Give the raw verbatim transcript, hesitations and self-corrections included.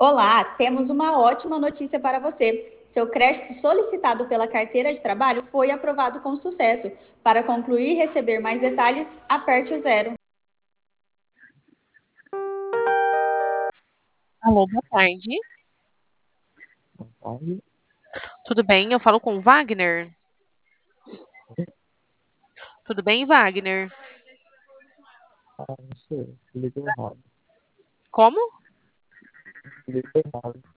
Olá, temos uma ótima notícia para você. Seu crédito solicitado pela carteira de trabalho foi aprovado com sucesso. Para concluir e receber mais detalhes, aperte o zero. Alô, boa tarde. Aí, Tudo bem? Eu falo com o Wagner? Tudo bem, Wagner? ah, não sei, ligou errado. Como? Ligou errado.